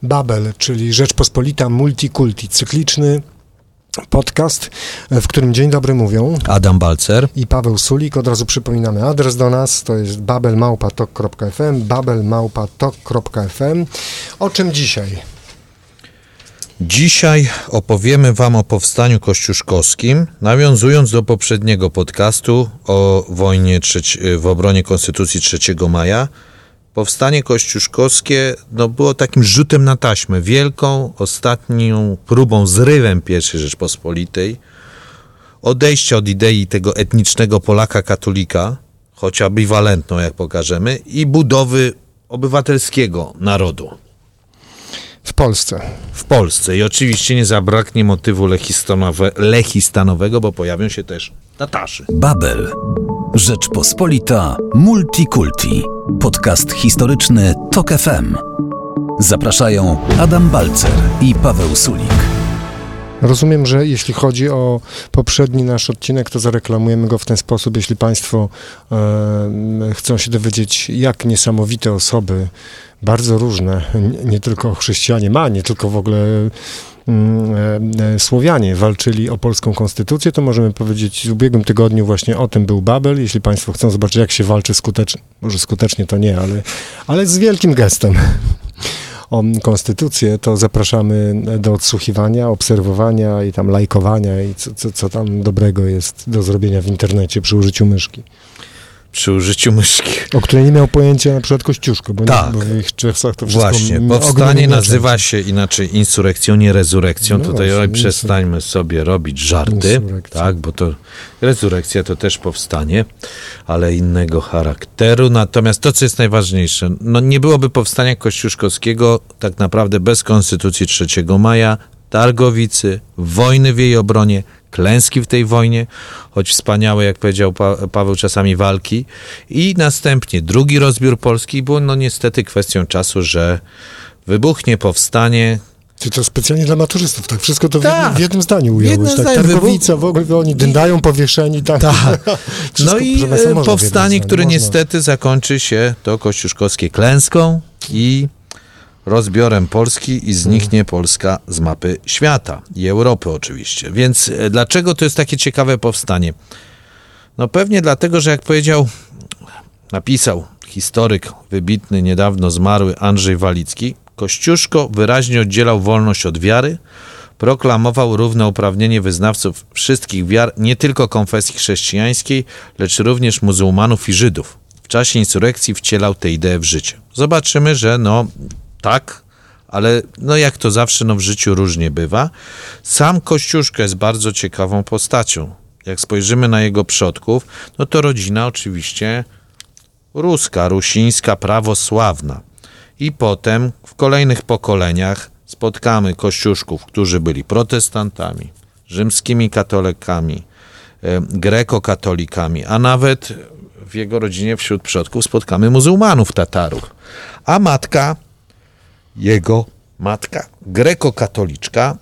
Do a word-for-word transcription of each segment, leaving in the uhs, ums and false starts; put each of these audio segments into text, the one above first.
Babel, czyli Rzeczpospolita Multikulti, cykliczny podcast, w którym dzień dobry mówią Adam Balcer i Paweł Sulik. Od razu przypominamy adres do nas, to jest babel małpa tok kropka f m, babel małpa tok kropka f m. O czym dzisiaj? Dzisiaj opowiemy wam o powstaniu kościuszkowskim, nawiązując do poprzedniego podcastu o wojnie trzeci- w obronie Konstytucji trzeciego maja. Powstanie kościuszkowskie no, było takim rzutem na taśmę, wielką, ostatnią próbą, zrywem pierwszej Rzeczpospolitej, odejścia od idei tego etnicznego Polaka katolika, choć ambiwalentną, jak pokażemy, i budowy obywatelskiego narodu. W Polsce. W Polsce. I oczywiście nie zabraknie motywu lechistanowe, lechistanowego, bo pojawią się też Tatarzy. Babel. Rzeczpospolita Multikulti. Podcast historyczny Tok F M. Zapraszają Adam Balcer i Paweł Sulik. Rozumiem, że jeśli chodzi o poprzedni nasz odcinek, to zareklamujemy go w ten sposób. Jeśli Państwo e, chcą się dowiedzieć, jak niesamowite osoby, bardzo różne, nie, nie tylko chrześcijanie, ma, nie tylko w ogóle e, Słowianie walczyli o polską konstytucję, to możemy powiedzieć, w ubiegłym tygodniu właśnie o tym był Babel. Jeśli Państwo chcą zobaczyć, jak się walczy skutecznie, może skutecznie to nie, ale, ale z wielkim gestem o konstytucję, to zapraszamy do odsłuchiwania, obserwowania i tam lajkowania i co, co, co tam dobrego jest do zrobienia w internecie przy użyciu myszki. Przy użyciu myszki. O której nie miał pojęcia na przykład Kościuszko, bo, tak. nie, bo w ich czasach to wszystko... Właśnie, powstanie nazywa się inaczej insurekcją, nie rezurekcją. No Tutaj właśnie, oj, przestańmy sobie robić żarty, tak, bo to rezurekcja to też powstanie, ale innego charakteru. Natomiast to, co jest najważniejsze, no nie byłoby powstania kościuszkowskiego tak naprawdę bez Konstytucji trzeciego maja, Targowicy, wojny w jej obronie, klęski w tej wojnie, choć wspaniałe, jak powiedział pa- Paweł, czasami walki. I następnie drugi rozbiór Polski był no niestety kwestią czasu, że wybuchnie powstanie. Czy to specjalnie dla maturzystów, tak? Wszystko to tak. w jednym zdaniu ująłeś. Tak? Targowica, w ogóle oni dyndają powieszeni. Tak. tak. No i powstanie, które można. niestety zakończy się to kościuszkowskie klęską i rozbiorem Polski i zniknie Polska z mapy świata i Europy oczywiście. Więc dlaczego to jest takie ciekawe powstanie? No pewnie dlatego, że jak powiedział, napisał historyk wybitny, niedawno zmarły Andrzej Walicki, Kościuszko wyraźnie oddzielał wolność od wiary, proklamował równouprawnienie wyznawców wszystkich wiar, nie tylko konfesji chrześcijańskiej, lecz również muzułmanów i Żydów. W czasie insurekcji wcielał tę ideę w życie. Zobaczymy, że no tak, ale no jak to zawsze no w życiu różnie bywa. Sam Kościuszko jest bardzo ciekawą postacią. Jak spojrzymy na jego przodków, no to rodzina oczywiście ruska, rusińska, prawosławna. I potem w kolejnych pokoleniach spotkamy kościuszków, którzy byli protestantami, rzymskimi katolikami, e, grekokatolikami, a nawet w jego rodzinie wśród przodków spotkamy muzułmanów, Tatarów. A matka Jego matka, grekokatoliczka,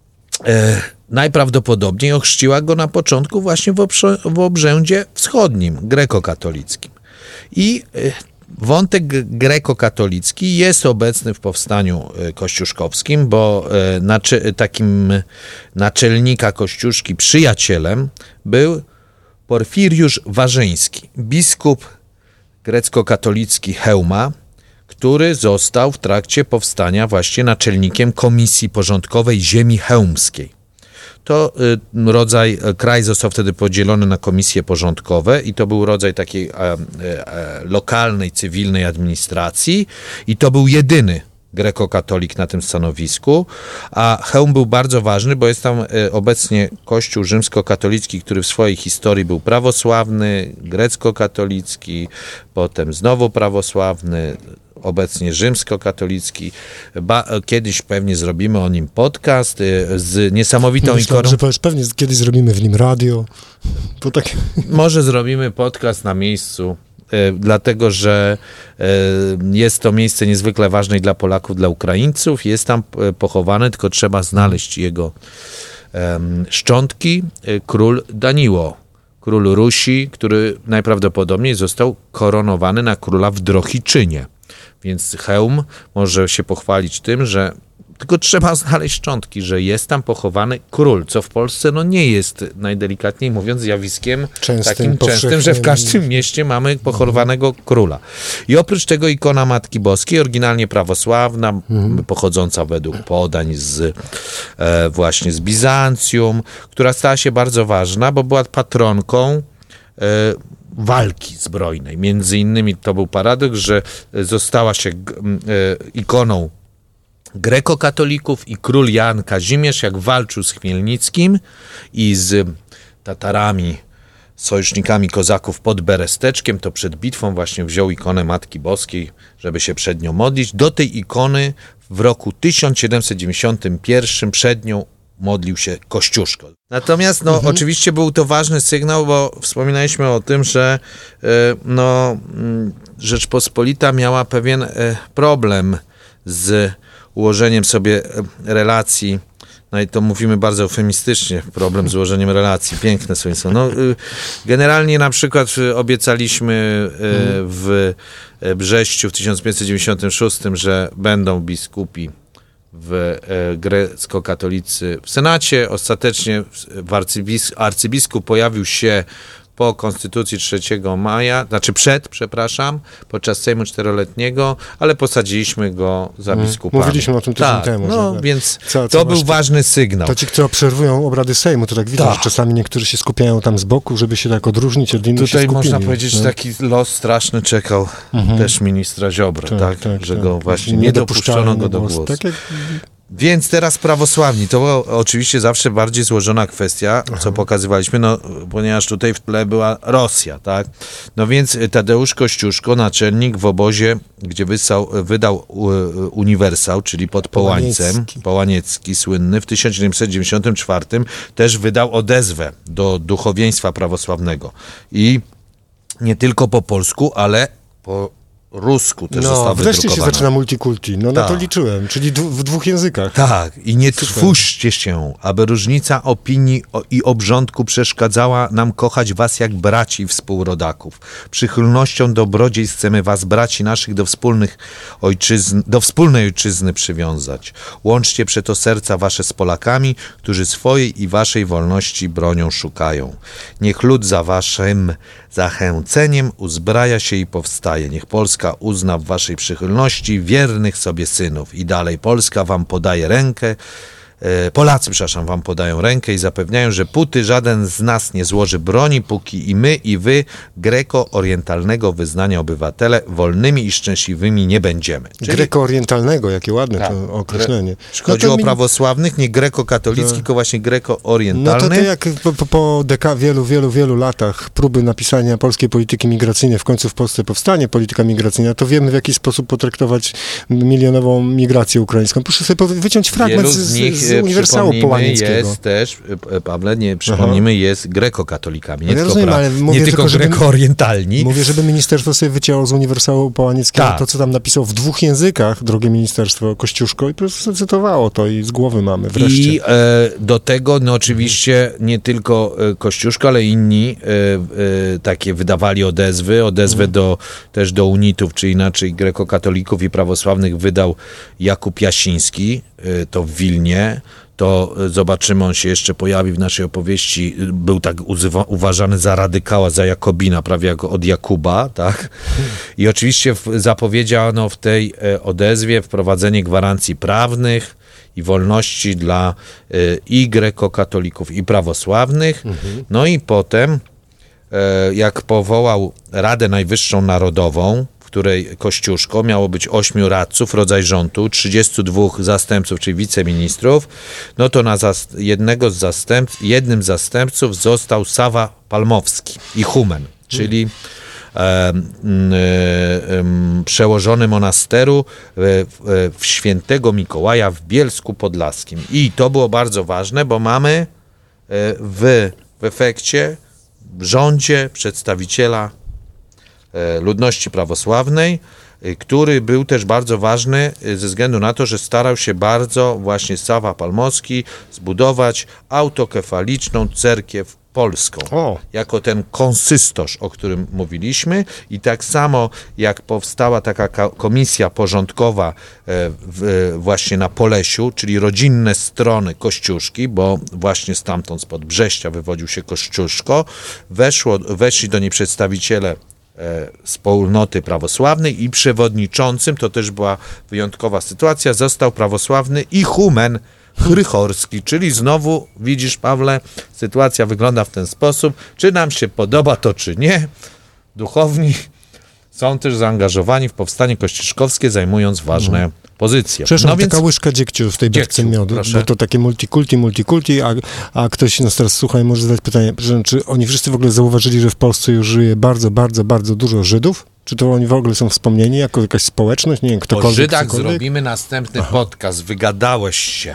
e, najprawdopodobniej ochrzciła go na początku właśnie w, obrze- w obrzędzie wschodnim, grekokatolickim. I e, wątek grekokatolicki jest obecny w powstaniu e, kościuszkowskim, bo e, naczy- takim naczelnika Kościuszki, przyjacielem był Porfiriusz Warzyński, biskup grecko-katolicki Chełma, który został w trakcie powstania właśnie naczelnikiem Komisji Porządkowej Ziemi Chełmskiej. To y, rodzaj, kraj został wtedy podzielony na komisje porządkowe i to był rodzaj takiej e, e, lokalnej, cywilnej administracji i to był jedyny grekokatolik na tym stanowisku, a Chełm był bardzo ważny, bo jest tam e, obecnie kościół rzymskokatolicki, który w swojej historii był prawosławny, grecko-katolicki, potem znowu prawosławny, obecnie rzymskokatolicki. Ba, kiedyś pewnie zrobimy o nim podcast z niesamowitą Myślałem, ikorą. Że powiesz, pewnie kiedyś zrobimy w nim radio. Bo tak... Może zrobimy podcast na miejscu, e, dlatego że e, jest to miejsce niezwykle ważne i dla Polaków, dla Ukraińców. Jest tam pochowany, tylko trzeba znaleźć jego e, szczątki. E, król Daniło, król Rusi, który najprawdopodobniej został koronowany na króla w Drohiczynie. Więc hełm może się pochwalić tym, że tylko trzeba znaleźć szczątki, że jest tam pochowany król, co w Polsce no nie jest, najdelikatniej mówiąc, zjawiskiem częstym, takim częstym, że w każdym mieście mamy pochowanego króla. I oprócz tego ikona Matki Boskiej, oryginalnie prawosławna, mhm. pochodząca według podań z e, właśnie z Bizancjum, która stała się bardzo ważna, bo była patronką e, walki zbrojnej. Między innymi to był paradoks, że została się e, ikoną grekokatolików i król Jan Kazimierz, jak walczył z Chmielnickim i z Tatarami, sojusznikami kozaków pod Beresteczkiem, to przed bitwą właśnie wziął ikonę Matki Boskiej, żeby się przed nią modlić. Do tej ikony w roku tysiąc siedemset dziewięćdziesiątym pierwszym przed nią modlił się Kościuszko. Natomiast no, mhm. oczywiście był to ważny sygnał, bo wspominaliśmy o tym, że y, no, Rzeczpospolita miała pewien y, problem z ułożeniem sobie relacji, no i to mówimy bardzo eufemistycznie, problem z ułożeniem relacji, piękne słowo. No, generalnie na przykład obiecaliśmy w Brześciu w tysiąc pięćset dziewięćdziesiątym szóstym, że będą biskupi w grecko-katolicy w Senacie. Ostatecznie arcybis- arcybiskup pojawił się po Konstytucji trzeciego maja, znaczy przed, przepraszam, podczas Sejmu czteroletniego, ale posadziliśmy go za biskupami. Mówiliśmy o tym tydzień tak, temu. No, że, więc co, co to był ważny sygnał. To ci, którzy obserwują obrady Sejmu, to tak widzę, tak. że czasami niektórzy się skupiają tam z boku, żeby się tak odróżnić od innych. Tutaj się można powiedzieć, no. że taki los straszny czekał mhm. też ministra Ziobro, tak, tak, tak że tak. go właśnie nie, nie dopuszczono go do głosu. Tak jak... Więc teraz prawosławni, to była oczywiście zawsze bardziej złożona kwestia, co Aha. pokazywaliśmy, no, ponieważ tutaj w tle była Rosja, tak? No więc Tadeusz Kościuszko, naczelnik w obozie, gdzie wysał, wydał uniwersał, czyli pod Połańcem, Połaniecki. Połaniecki słynny, w tysiąc siedemset dziewięćdziesiątym czwartym też wydał odezwę do duchowieństwa prawosławnego. I nie tylko po polsku, ale po rusku też no, została wydrukowana. Wreszcie się zaczyna multikulti. No na to liczyłem, czyli d- w dwóch językach. Tak. I nie trwóżcie się, aby różnica opinii o, i obrządku przeszkadzała nam kochać was jak braci współrodaków. Przychylnością dobrodziejstw chcemy was, braci naszych, do wspólnych ojczyzn, do wspólnej ojczyzny przywiązać. Łączcie przeto serca wasze z Polakami, którzy swojej i waszej wolności bronią szukają. Niech lud za waszym zachęceniem uzbraja się i powstaje. Niech Polska uzna w waszej przychylności wiernych sobie synów. I dalej Polska wam podaje rękę, e, Polacy, przepraszam, wam podają rękę i zapewniają, że póty żaden z nas nie złoży broni, póki i my, i wy greko-orientalnego wyznania obywatele wolnymi i szczęśliwymi nie będziemy. Czyli... Greko-orientalnego, jakie ładne tak. to określenie. Chodziło no o mi... prawosławnych, nie greko-katolickich, tylko właśnie greko-orientalnych. No to, to jak po, po, po deka, wielu, wielu, wielu latach próby napisania polskiej polityki migracyjnej, w końcu w Polsce powstanie polityka migracyjna, to wiemy, w jaki sposób potraktować milionową migrację ukraińską. Proszę sobie wyciąć fragment z, z, z uniwersału połanieckiego. Jest też, Pawle, nie przypomnijmy, Aha. jest greko-katolikami, nie ja tylko, rozumiem, pra... ale mówię nie tylko żeby, greko-orientalni. Mówię, żeby ministerstwo sobie wycięło z uniwersału połanieckiego tak. to, co tam napisał w dwóch językach, drogie ministerstwo, Kościuszko, i po prostu zacytowało to i z głowy mamy wreszcie. I e, do tego, no oczywiście nie tylko e, Kościuszko, ale inni e, e, takie wydawali odezwy, odezwę mhm. do, też do unitów, czy inaczej greko-katolików i prawosławnych wydał Jakub Jasiński, e, to w Wilnie. To zobaczymy, on się jeszcze pojawi w naszej opowieści. Był tak uzywa, uważany za radykała, za Jakobina, prawie jak od Jakuba, tak? I oczywiście w, zapowiedziano w tej e, odezwie wprowadzenie gwarancji prawnych i wolności dla e, i greko-katolików, i prawosławnych. Mhm. No i potem, e, jak powołał Radę Najwyższą Narodową, której Kościuszko, miało być ośmiu radców, rodzaj rządu, trzydziestu dwóch zastępców, czyli wiceministrów, no to na zas- jednego z zastęp- jednym z zastępców został Sawa Palmowski i Humen, czyli e, e, e, przełożony monasteru w, w świętego Mikołaja w Bielsku Podlaskim. I to było bardzo ważne, bo mamy w, w efekcie w rządzie przedstawiciela ludności prawosławnej, który był też bardzo ważny ze względu na to, że starał się bardzo właśnie Sawa Palmowski zbudować autokefaliczną cerkiew Polską, o. jako ten konsystorz, o którym mówiliśmy, i tak samo jak powstała taka komisja porządkowa w, właśnie na Polesiu, czyli rodzinne strony Kościuszki, bo właśnie stamtąd spod Brześcia wywodził się Kościuszko, weszło, weszli do niej przedstawiciele wspólnoty prawosławnej i przewodniczącym, to też była wyjątkowa sytuacja, został prawosławny ichumen Chrychorski, czyli znowu, widzisz, Pawle, sytuacja wygląda w ten sposób, czy nam się podoba to, czy nie, duchowni są też zaangażowani w powstanie kościuszkowskie, zajmując ważne mhm. pozycje. Przepraszam, no więc... taka łyżka dziegciu w tej beczce miodu, proszę. Bo to takie multikulti, multikulti, a, a ktoś nas teraz słucha i może zadać pytanie, czy oni wszyscy w ogóle zauważyli, że w Polsce już żyje bardzo, bardzo, bardzo dużo Żydów? Czy to oni w ogóle są wspomnieni jako jakaś społeczność? Nie wiem, ktokolwiek. O Żydach cokolwiek? Zrobimy następny Aha. podcast. Wygadałeś się.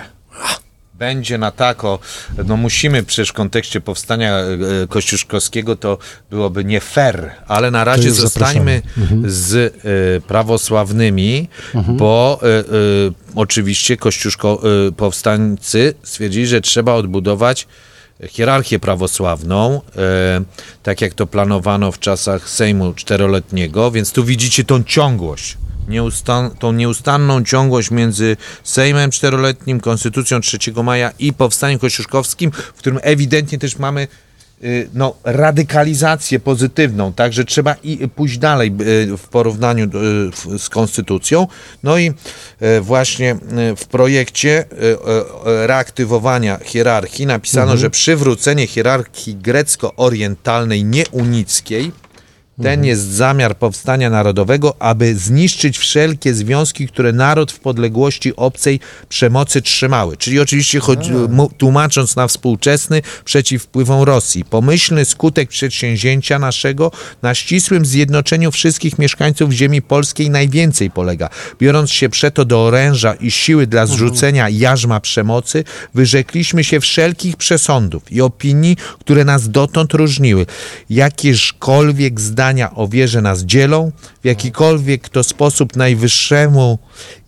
Będzie na tako, no musimy przecież w kontekście powstania kościuszkowskiego, to byłoby nie fair, ale na razie zostańmy mhm. z y, prawosławnymi, mhm. bo y, y, oczywiście kościuszko, y, powstańcy stwierdzili, że trzeba odbudować hierarchię prawosławną, e, tak jak to planowano w czasach Sejmu czteroletniego, więc tu widzicie tą ciągłość, nieustan- tą nieustanną ciągłość między Sejmem czteroletnim, Konstytucją trzeciego maja i powstaniem kościuszkowskim, w którym ewidentnie też mamy y, no, radykalizację pozytywną, także trzeba i pójść dalej y, w porównaniu y, w, z Konstytucją. No i y, właśnie y, w projekcie y, y, reaktywowania hierarchii napisano, mhm. że przywrócenie hierarchii grecko-orientalnej, nieunickiej, ten mhm. jest zamiar powstania narodowego, aby zniszczyć wszelkie związki, które naród w podległości obcej przemocy trzymały. Czyli oczywiście chodzi, tłumacząc na współczesny, przeciw wpływom Rosji. Pomyślny skutek przedsięwzięcia naszego na ścisłym zjednoczeniu wszystkich mieszkańców ziemi polskiej najwięcej polega. Biorąc się przeto do oręża i siły dla zrzucenia jarzma przemocy, wyrzekliśmy się wszelkich przesądów i opinii, które nas dotąd różniły. Jakieżkolwiek zdania o wierze nas dzielą, w jakikolwiek to sposób najwyższemu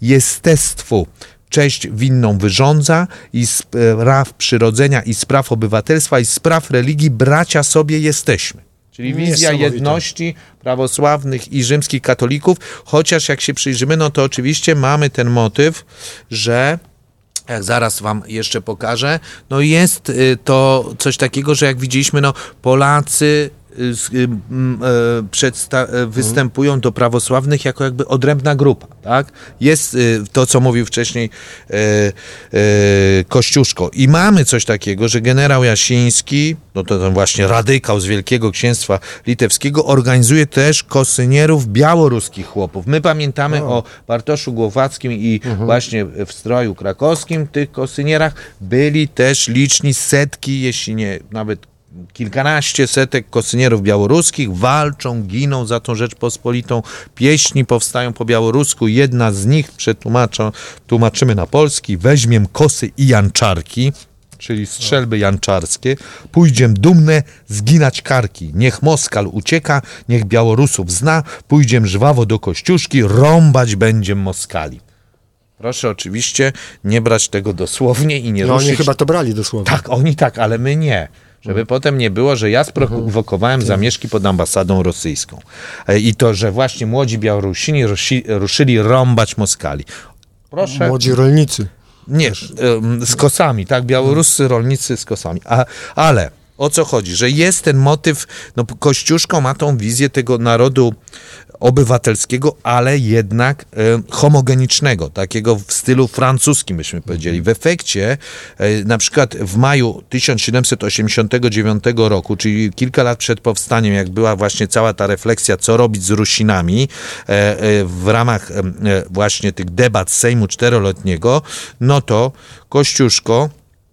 jestestwu cześć winną wyrządza i spraw przyrodzenia i spraw obywatelstwa i spraw religii bracia sobie jesteśmy. Czyli wizja jedności prawosławnych i rzymskich katolików, chociaż jak się przyjrzymy, no to oczywiście mamy ten motyw, że jak zaraz wam jeszcze pokażę, no jest to coś takiego, że jak widzieliśmy, no Polacy Przedsta- występują do prawosławnych jako jakby odrębna grupa, tak? Jest to, co mówił wcześniej e, e, Kościuszko. I mamy coś takiego, że generał Jasiński, no to ten właśnie radykał z Wielkiego Księstwa Litewskiego, organizuje też kosynierów białoruskich chłopów. My pamiętamy o, o Bartoszu Głowackim i mhm. właśnie w stroju krakowskim, tych kosynierach byli też liczni setki, jeśli nie nawet kilkanaście setek kosynierów białoruskich, walczą, giną za tą Rzeczpospolitą, pieśni powstają po białorusku, jedna z nich przetłumaczą, tłumaczymy na polski, weźmiem kosy i janczarki, czyli strzelby janczarskie, pójdziem dumne zginać karki, niech Moskal ucieka, niech Białorusów zna, pójdziem żwawo do Kościuszki, rąbać będziem Moskali. Proszę oczywiście nie brać tego dosłownie i nie no ruszyć. Oni chyba to brali dosłownie. Tak, oni tak, ale my nie. Żeby mhm. potem nie było, że ja sprowokowałem mhm. zamieszki pod ambasadą rosyjską. I to, że właśnie młodzi Białorusini rusi, ruszyli rąbać Moskali. Proszę. Młodzi rolnicy. Nie, z kosami, tak? Białoruscy rolnicy z kosami. A, ale o co chodzi? Że jest ten motyw, no Kościuszko ma tą wizję tego narodu obywatelskiego, ale jednak e, homogenicznego, takiego w stylu francuskim, byśmy powiedzieli. W efekcie, e, na przykład w maju tysiąc siedemset osiemdziesiątego dziewiątego roku, czyli kilka lat przed powstaniem, jak była właśnie cała ta refleksja, co robić z Rusinami, e, e, w ramach e, właśnie tych debat Sejmu czteroletniego, no to Kościuszko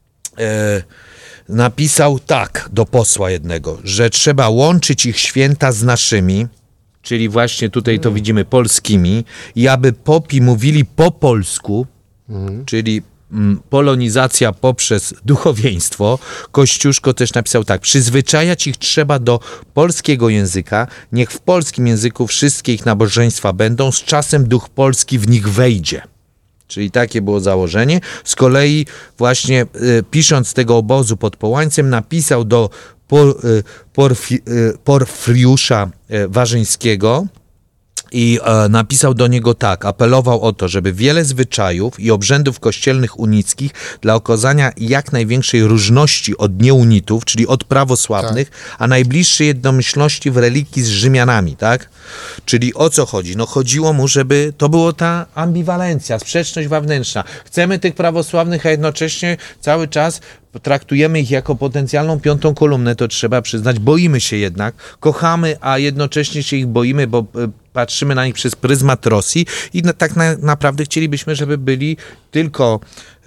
e, napisał tak do posła jednego, że trzeba łączyć ich święta z naszymi, czyli właśnie tutaj to widzimy polskimi, i aby popi mówili po polsku, mhm. czyli mm, polonizacja poprzez duchowieństwo. Kościuszko też napisał tak, przyzwyczajać ich trzeba do polskiego języka, niech w polskim języku wszystkie ich nabożeństwa będą, z czasem duch polski w nich wejdzie. Czyli takie było założenie. Z kolei właśnie y, pisząc z tego obozu pod Połańcem napisał do Por, Porfi, Porfiriusza Warzyńskiego i e, napisał do niego tak, apelował o to, żeby wiele zwyczajów i obrzędów kościelnych unickich dla okazania jak największej różności od nieunitów, czyli od prawosławnych, tak. a najbliższej jednomyślności w religii z Rzymianami, tak? Czyli o co chodzi? No chodziło mu, żeby to była ta ambiwalencja, sprzeczność wewnętrzna. Chcemy tych prawosławnych, a jednocześnie cały czas traktujemy ich jako potencjalną piątą kolumnę, to trzeba przyznać. Boimy się jednak, kochamy, a jednocześnie się ich boimy, bo patrzymy na nich przez pryzmat Rosji i na, tak na, naprawdę chcielibyśmy, żeby byli tylko e,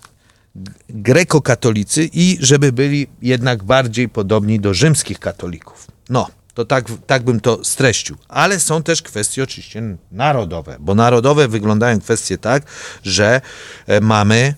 grekokatolicy i żeby byli jednak bardziej podobni do rzymskich katolików. No, to tak, tak bym to streścił. Ale są też kwestie oczywiście narodowe, bo narodowe wyglądają kwestie tak, że e, mamy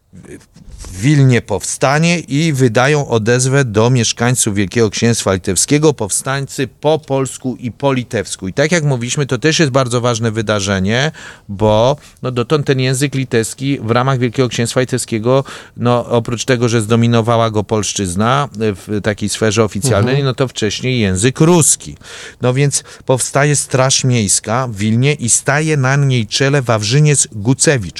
w Wilnie powstanie i wydają odezwę do mieszkańców Wielkiego Księstwa Litewskiego, powstańcy po polsku i po litewsku. I tak jak mówiliśmy, to też jest bardzo ważne wydarzenie, bo no dotąd ten język litewski w ramach Wielkiego Księstwa Litewskiego, no oprócz tego, że zdominowała go polszczyzna w takiej sferze oficjalnej, mhm. no to wcześniej język ruski. No więc powstaje Straż Miejska w Wilnie i staje na niej czele Wawrzyniec Gucewicz,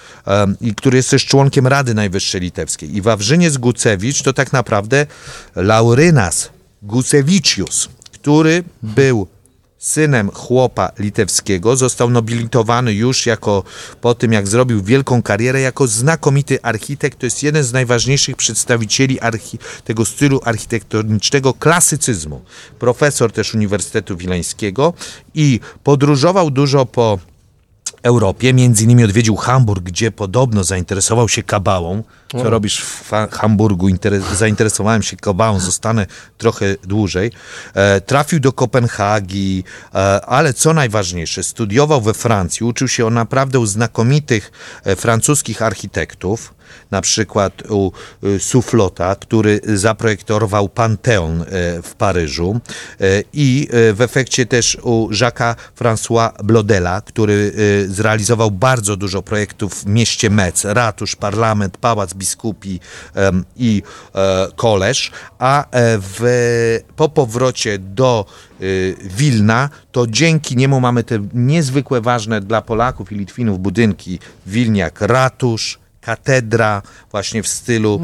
i który jest też członkiem Rady Najwyższej Litewskiej. I Wawrzyniec Gucewicz to tak naprawdę Laurynas Gucevicius, który był synem chłopa litewskiego, został nobilitowany już jako, po tym jak zrobił wielką karierę, jako znakomity architekt. To jest jeden z najważniejszych przedstawicieli archi- tego stylu architektonicznego klasycyzmu. Profesor też Uniwersytetu Wileńskiego i podróżował dużo po Europie, między innymi odwiedził Hamburg, gdzie podobno zainteresował się kabałą. Co o. robisz w Hamburgu? Interes- zainteresowałem się kabałą, zostanę trochę dłużej. E, trafił do Kopenhagi, e, ale co najważniejsze, studiował we Francji, uczył się o naprawdę u znakomitych e, francuskich architektów, na przykład u y, Soufflota, który zaprojektował Panteon y, w Paryżu y, i y, w efekcie też u Jacques'a François Blodela, który y, zrealizował bardzo dużo projektów w mieście Metz, ratusz, parlament, pałac biskupi y, i y, koleż, a y, w, po powrocie do y, Wilna, to dzięki niemu mamy te niezwykle ważne dla Polaków i Litwinów budynki w Wilnie, jak ratusz, katedra właśnie w stylu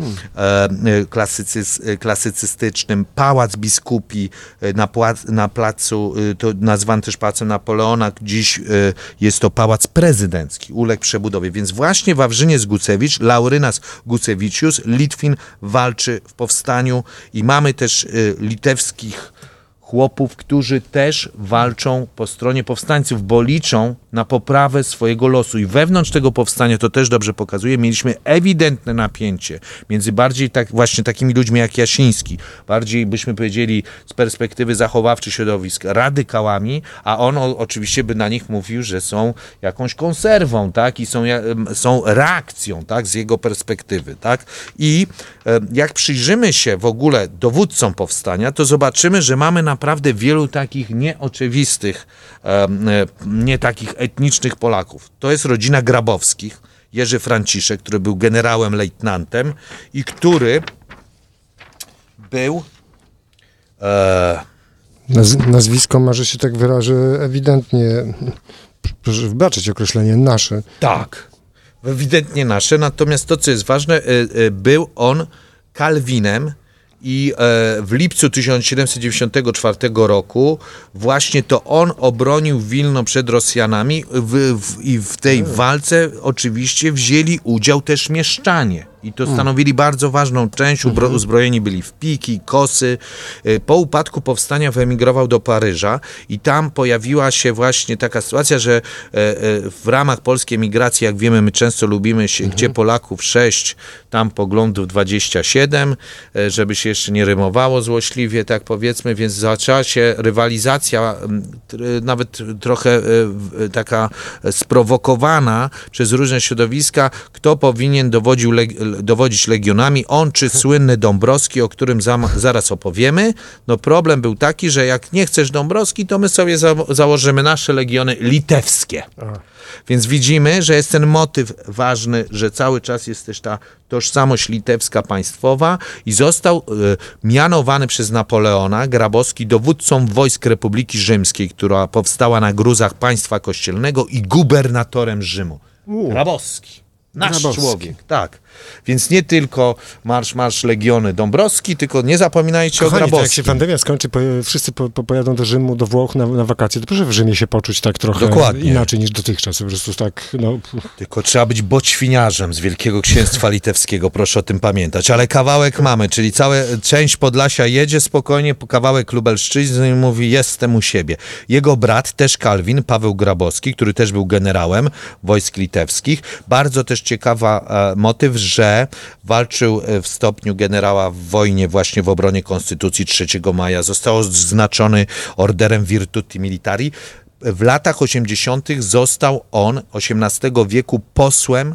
e, klasycyz, klasycystycznym, pałac biskupi na, płac, na placu, to nazwany też Pałacem Napoleona, dziś e, jest to pałac prezydencki, uległ przebudowie, więc właśnie Wawrzyniec Gucewicz, Laurynas Gucevicius, Litwin, walczy w powstaniu i mamy też e, litewskich chłopów, którzy też walczą po stronie powstańców, bo liczą na poprawę swojego losu. I wewnątrz tego powstania, to też dobrze pokazuje, mieliśmy ewidentne napięcie między bardziej tak, właśnie takimi ludźmi jak Jasiński, bardziej byśmy powiedzieli z perspektywy zachowawczych środowisk, radykałami, a on o, oczywiście by na nich mówił, że są jakąś konserwą, tak, i są, są reakcją, tak, z jego perspektywy, tak. I e, jak przyjrzymy się w ogóle dowódcom powstania, to zobaczymy, że mamy naprawdę wielu takich nieoczywistych, e, nie takich etnicznych Polaków. To jest rodzina Grabowskich, Jerzy Franciszek, który był generałem lejtnantem i który był e... Naz- nazwisko ma, że się tak wyrażę, ewidentnie, proszę wybaczyć określenie, nasze. Tak, ewidentnie nasze, natomiast to, co jest ważne, e, e, był on Kalwinem i e, w lipcu tysiąc siedemset dziewięćdziesiątego czwartego roku właśnie to on obronił Wilno przed Rosjanami w, w, i w tej hmm. walce oczywiście wzięli udział też mieszczanie. I to stanowili bardzo ważną część, Ubro- uzbrojeni byli w piki, kosy. Po upadku powstania wyemigrował do Paryża i tam pojawiła się właśnie taka sytuacja, że w ramach polskiej emigracji, jak wiemy, my często lubimy się, mhm. gdzie Polaków sześć, tam poglądów dwadzieścia siedem, żeby się jeszcze nie rymowało złośliwie, tak powiedzmy, więc zaczęła się rywalizacja, nawet trochę taka sprowokowana przez różne środowiska, kto powinien dowodził leg- dowodzić legionami, on czy słynny Dąbrowski, o którym za, zaraz opowiemy. No problem był taki, że jak nie chcesz Dąbrowski, to my sobie za, założymy nasze legiony litewskie. Więc widzimy, że jest ten motyw ważny, że cały czas jest też ta tożsamość litewska państwowa i został y, mianowany przez Napoleona Grabowski dowódcą wojsk Republiki Rzymskiej, która powstała na gruzach państwa kościelnego i gubernatorem Rzymu. U. Grabowski. Nasz Grabowski. Człowiek, tak. Więc nie tylko marsz, marsz Legiony Dąbrowski, tylko nie zapominajcie Kochani, o Grabowskim. Jak się pandemia skończy, po, wszyscy po, po, pojadą do Rzymu, do Włoch na, na wakacje, to proszę w Rzymie się poczuć tak trochę Dokładnie. inaczej niż dotychczas. Po prostu tak, no. Tylko trzeba być boćwiniarzem z Wielkiego Księstwa Litewskiego, proszę o tym pamiętać. Ale kawałek mamy, czyli cała część Podlasia jedzie spokojnie, po kawałek Lubelszczyzny i mówi, jestem u siebie. Jego brat, też Kalwin, Paweł Grabowski, który też był generałem wojsk litewskich. Bardzo też ciekawa e, motyw, że walczył w stopniu generała w wojnie właśnie w obronie Konstytucji trzeciego maja. Został odznaczony orderem Virtuti Militari. W latach osiemdziesiątych został on osiemnastego wieku posłem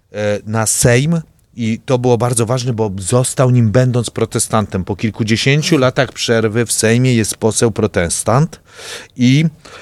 na Sejm i to było bardzo ważne, bo został nim będąc protestantem. Po kilkudziesięciu latach przerwy w Sejmie jest poseł protestant i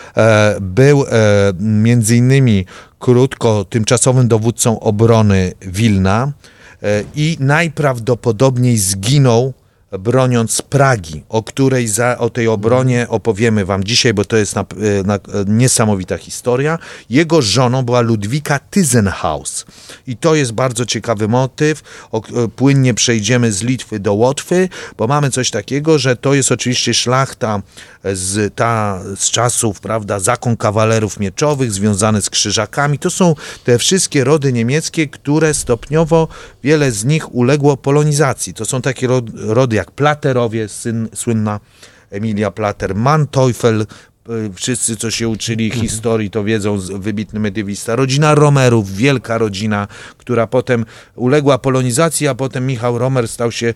e, był e, między innymi krótko tymczasowym dowódcą obrony Wilna e, i najprawdopodobniej zginął broniąc Pragi, o której za, o tej obronie opowiemy wam dzisiaj, bo to jest na, na, niesamowita historia. Jego żoną była Ludwika Tyzenhauz i to jest bardzo ciekawy motyw. O, płynnie przejdziemy z Litwy do Łotwy, bo mamy coś takiego, że to jest oczywiście szlachta z, ta, z czasów, prawda, zakon kawalerów mieczowych związany z krzyżakami. To są te wszystkie rody niemieckie, które stopniowo wiele z nich uległo polonizacji. To są takie rody, rody jak Platerowie, syn, słynna Emilia Plater, Manteuffel, wszyscy, co się uczyli historii, to wiedzą, wybitny mediewista. Rodzina Romerów, wielka rodzina, która potem uległa polonizacji, a potem Michał Romer stał się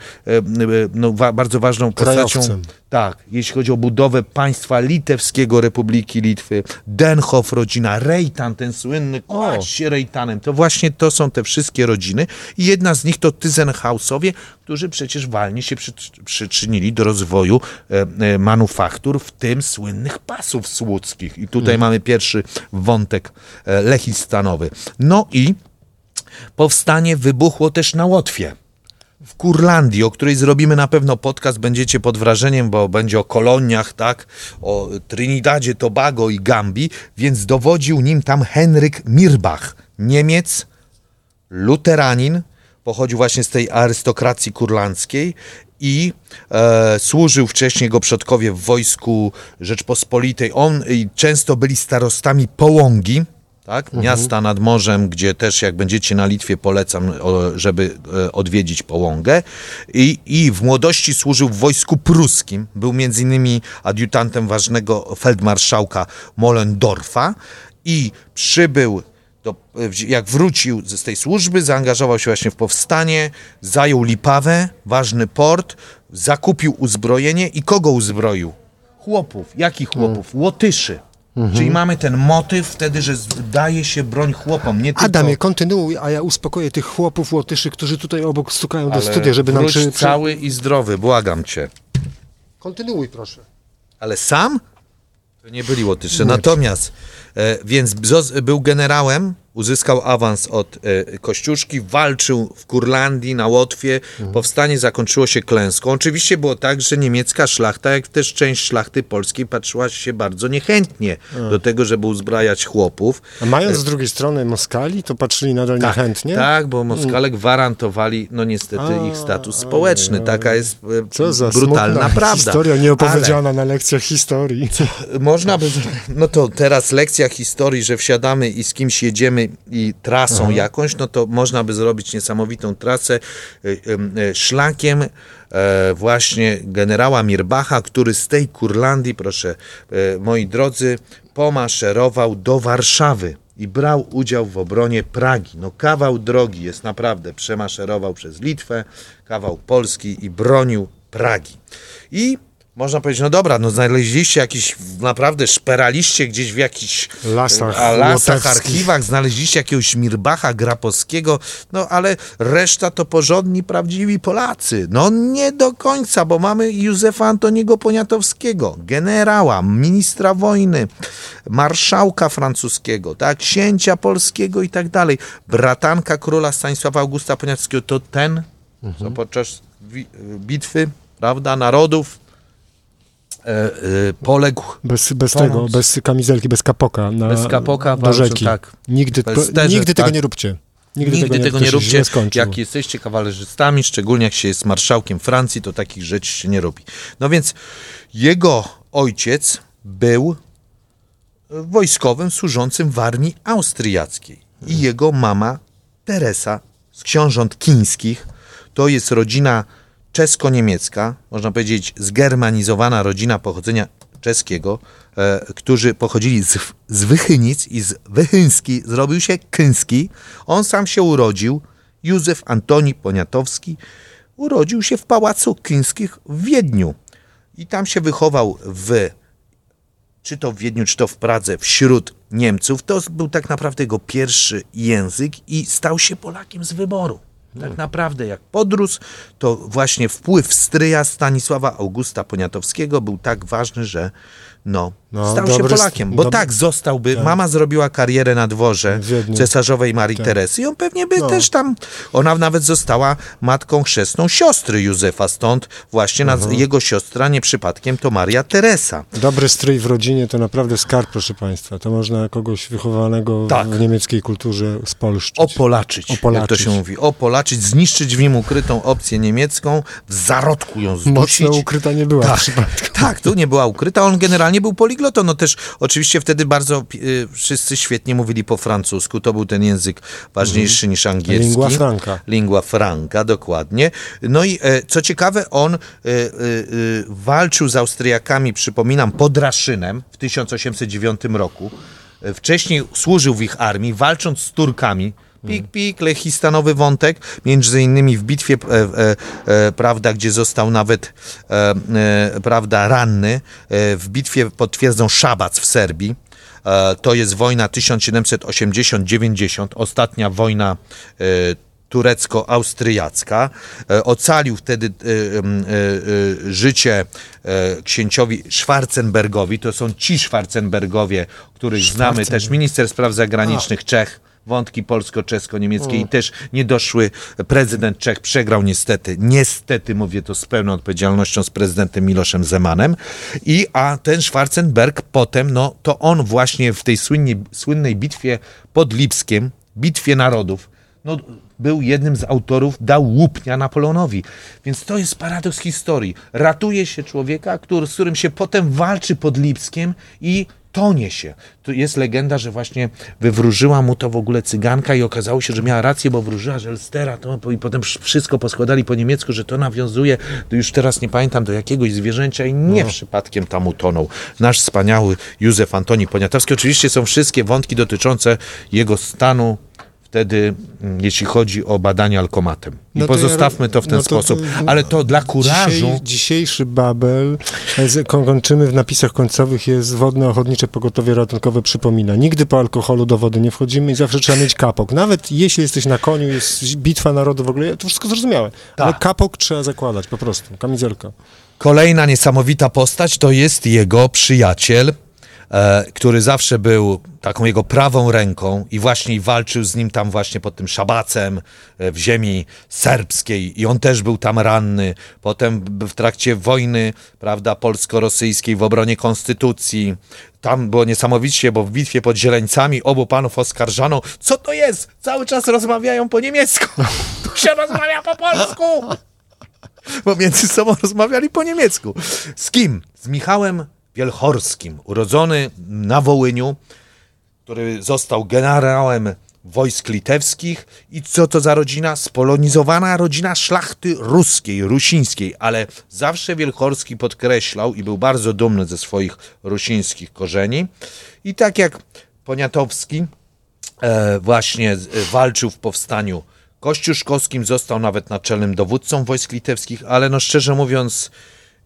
no, wa- bardzo ważną postacią. Krajowcem. Tak, jeśli chodzi o budowę państwa litewskiego, Republiki Litwy. Denhoff, rodzina, Rejtan, ten słynny, kładź się Rejtanem. To właśnie to są te wszystkie rodziny i jedna z nich to Tyzenhausowie, którzy przecież walnie się przy, przyczynili do rozwoju e, e, manufaktur, w tym słynnych pasów słudzkich. I tutaj hmm. mamy pierwszy wątek e, lechistanowy. No i powstanie wybuchło też na Łotwie. W Kurlandii, o której zrobimy na pewno podcast, będziecie pod wrażeniem, bo będzie o koloniach, tak, o Trinidadzie, Tobago i Gambii, więc dowodził nim tam Henryk Mirbach, Niemiec, luteranin, pochodził właśnie z tej arystokracji kurlandzkiej i e, służył wcześniej jego przodkowie w wojsku Rzeczpospolitej. On i często byli starostami Połągi, tak? Mhm. Miasta nad morzem, gdzie też jak będziecie na Litwie, polecam, żeby odwiedzić Połągę. I, i w młodości służył w wojsku pruskim. Był między innymi adiutantem ważnego feldmarszałka Mollendorfa i przybył, do, jak wrócił z tej służby, zaangażował się właśnie w powstanie, zajął Lipawę, ważny port, zakupił uzbrojenie i kogo uzbroił? Chłopów. Jakich chłopów? Hmm. Łotyszy. Mhm. Czyli mamy ten motyw wtedy, że daje się broń chłopom. Nie tylko... Adamie, kontynuuj, a ja uspokoję tych chłopów Łotyszy, którzy tutaj obok stukają do studia, żeby nam przy... cały i zdrowy, błagam cię. Kontynuuj, proszę. Ale sam? To nie byli Łotysze. Natomiast, e, więc był generałem, uzyskał awans od e, Kościuszki, walczył w Kurlandii, na Łotwie. Mhm. Powstanie zakończyło się klęską. Oczywiście było tak, że niemiecka szlachta, jak też część szlachty polskiej, patrzyła się bardzo niechętnie mhm. do tego, żeby uzbrajać chłopów. A mając z drugiej strony Moskali, to patrzyli nadal tak, niechętnie? Tak, bo Moskale gwarantowali, no niestety, a, ich status społeczny. A, a, Taka jest co za brutalna prawda. Historia nieopowiedziana Ale, na lekcjach historii. Można by, no to teraz lekcja historii, że wsiadamy i z kimś jedziemy i trasą Aha. jakąś, no to można by zrobić niesamowitą trasę szlakiem właśnie generała Mirbacha, który z tej Kurlandii, proszę, moi drodzy, pomaszerował do Warszawy i brał udział w obronie Pragi. No kawał drogi jest naprawdę, przemaszerował przez Litwę, kawał Polski i bronił Pragi. I można powiedzieć, no dobra, no znaleźliście jakiś, naprawdę szperaliście gdzieś w jakichś lasach, a, lasach archiwach, znaleźliście jakiegoś Mirbacha Grapowskiego, no ale reszta to porządni, prawdziwi Polacy. No nie do końca, bo mamy Józefa Antoniego Poniatowskiego, generała, ministra wojny, marszałka francuskiego, tak, księcia polskiego i tak dalej. Bratanka króla Stanisława Augusta Poniatowskiego to ten, mhm. co podczas bitwy, prawda, narodów E, e, poległ. Bez, bez tego, bez kamizelki, bez kapoka. Na, bez kapoka do rzeki. Tak. Nigdy, to, sterze, nigdy tego tak. nie róbcie. Nigdy, nigdy tego, tego nie, nie róbcie. Jak jesteście kawalerzystami, szczególnie jak się jest marszałkiem Francji, to takich rzeczy się nie robi. No więc jego ojciec był wojskowym służącym w armii austriackiej. I jego mama Teresa z książąt kińskich, to jest rodzina czesko-niemiecka, można powiedzieć zgermanizowana rodzina pochodzenia czeskiego, e, którzy pochodzili z, z Wychynic i z Wychyński zrobił się Kyński. On sam się urodził, Józef Antoni Poniatowski, urodził się w Pałacu Kyńskich w Wiedniu. I tam się wychował w, czy to w Wiedniu, czy to w Pradze, wśród Niemców. To był tak naprawdę jego pierwszy język i stał się Polakiem z wyboru. Tak naprawdę jak podrósł, to właśnie wpływ stryja Stanisława Augusta Poniatowskiego był tak ważny, że no, no stał się Polakiem. Bo tak zostałby, tak. Mama zrobiła karierę na dworze cesarzowej Marii tak. Teresy i on pewnie by no. też tam, ona nawet została matką chrzestną siostry Józefa, stąd właśnie uh-huh. nad, jego siostra nie przypadkiem to Maria Teresa. Dobry strój w rodzinie to naprawdę skarb, proszę państwa. To można kogoś wychowanego tak. w niemieckiej kulturze spolszczyć. Opolaczyć, Opolaczyć, jak to się mówi. Opolaczyć, zniszczyć w nim ukrytą opcję niemiecką, w zarodku ją zdusić. Mocno ukryta nie była tak, w przypadku. Tak, tu nie była ukryta. On generalnie był poliglotą. No też oczywiście wtedy bardzo y, wszyscy świetnie mówili po francusku. To był ten język ważniejszy mm. niż angielski. Lingua franca. Lingua franca, dokładnie. No i e, co ciekawe, on e, e, walczył z Austriakami, przypominam, pod Raszynem w tysiąc osiemset dziewiątym roku. E, wcześniej służył w ich armii, walcząc z Turkami. Pik, pik, lechistanowy wątek, między innymi w bitwie, e, e, e, prawda, gdzie został nawet, e, e, prawda, ranny, e, w bitwie pod twierdzą Szabac w Serbii. E, to jest wojna tysiąc siedemset osiemdziesiąt dziewięćdziesiąt, ostatnia wojna e, turecko-austriacka. E, ocalił wtedy e, e, e, życie e, księciowi Schwarzenbergowi. To są ci Schwarzenbergowie, których znamy też, minister spraw zagranicznych A. Czech, wątki polsko-czesko-niemieckie mm. i też niedoszły prezydent Czech przegrał niestety, niestety mówię to z pełną odpowiedzialnością z prezydentem Miloszem Zemanem i a ten Schwarzenberg potem, no to on właśnie w tej słynnej, słynnej bitwie pod Lipskiem, bitwie narodów, no był jednym z autorów, dał łupnia Napoleonowi. Więc to jest paradoks historii. Ratuje się człowieka, który, z którym się potem walczy pod Lipskiem i tonie się. Tu jest legenda, że właśnie wywróżyła mu to w ogóle cyganka i okazało się, że miała rację, bo wróżyła, że Elstera to i potem wszystko poskładali po niemiecku, że to nawiązuje, to już teraz nie pamiętam, do jakiegoś zwierzęcia i nie no. przypadkiem tam utonął. Nasz wspaniały Józef Antoni Poniatowski. Oczywiście są wszystkie wątki dotyczące jego stanu wtedy, jeśli chodzi o badanie alkomatem. I no to pozostawmy ja, to w ten no to, sposób. To, ale to dla kurażu... Dzisiaj, dzisiejszy Babel, kończymy w napisach końcowych, jest wodne ochotnicze pogotowie ratunkowe, przypomina. Nigdy po alkoholu do wody nie wchodzimy i zawsze trzeba mieć kapok. Nawet jeśli jesteś na koniu, jest bitwa narodu w ogóle, to wszystko zrozumiałe. Tak. Ale kapok trzeba zakładać, po prostu. Kamizelka. Kolejna niesamowita postać to jest jego przyjaciel, E, który zawsze był taką jego prawą ręką i właśnie walczył z nim tam właśnie pod tym Szabacem e, w ziemi serbskiej i on też był tam ranny. Potem w trakcie wojny, prawda, polsko-rosyjskiej w obronie konstytucji. Tam było niesamowicie, bo w bitwie pod Zieleńcami obu panów oskarżano. Co to jest? Cały czas rozmawiają po niemiecku. Tu się rozmawia po polsku. Bo między sobą rozmawiali po niemiecku. Z kim? Z Michałem Wielchorskim, urodzony na Wołyniu, który został generałem wojsk litewskich. I co to za rodzina? Spolonizowana rodzina szlachty ruskiej, rusińskiej, ale zawsze Wielchorski podkreślał i był bardzo dumny ze swoich rusińskich korzeni. I tak jak Poniatowski e, właśnie walczył w powstaniu kościuszkowskim, został nawet naczelnym dowódcą wojsk litewskich, ale no szczerze mówiąc,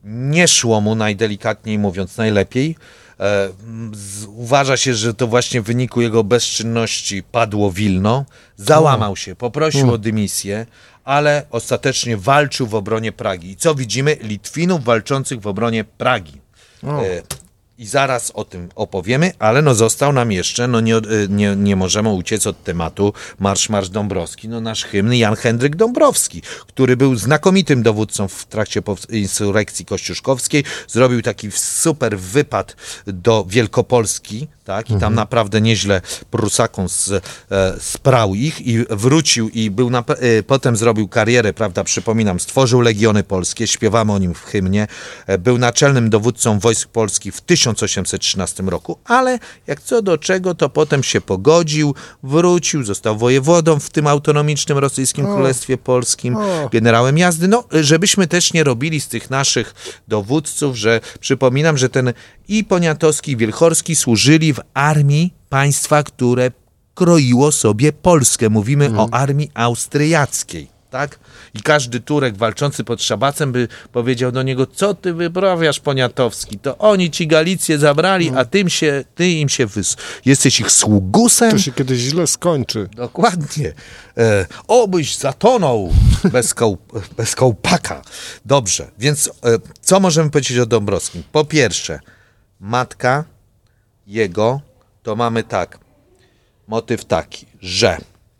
nie szło mu, najdelikatniej mówiąc, najlepiej. E, z, uważa się, że to właśnie w wyniku jego bezczynności padło Wilno. Załamał się, poprosił o dymisję, ale ostatecznie walczył w obronie Pragi. I co widzimy? Litwinów walczących w obronie Pragi. E, I zaraz o tym opowiemy, ale no został nam jeszcze, no nie, nie, nie możemy uciec od tematu Marsz Marsz Dąbrowski, no nasz hymn Jan Henryk Dąbrowski, który był znakomitym dowódcą w trakcie insurekcji kościuszkowskiej, zrobił taki super wypad do Wielkopolski, tak, i tam mhm. naprawdę nieźle Prusakom z, e, sprał ich i wrócił i był na, e, potem zrobił karierę, prawda, przypominam, stworzył Legiony Polskie, śpiewamy o nim w hymnie, e, był naczelnym dowódcą wojsk polskich w tysiąc osiemset trzynastym roku, ale jak co do czego, to potem się pogodził, wrócił, został wojewodą w tym autonomicznym rosyjskim o. Królestwie Polskim, o. generałem jazdy, no, żebyśmy też nie robili z tych naszych dowódców, że przypominam, że ten i Poniatowski, i Wielchorski służyli w armii państwa, które kroiło sobie Polskę. Mówimy mm. o armii austriackiej, tak? I każdy Turek walczący pod Szabacem by powiedział do niego, co ty wyprawiasz, Poniatowski? To oni ci Galicję zabrali, mm. a tym się, ty im się wys... jesteś ich sługusem. To się kiedyś źle skończy. Dokładnie. E, obyś zatonął bez, koł... bez kołpaka. Dobrze, więc e, co możemy powiedzieć o Dąbrowskim? Po pierwsze, matka jego, to mamy tak, motyw taki, że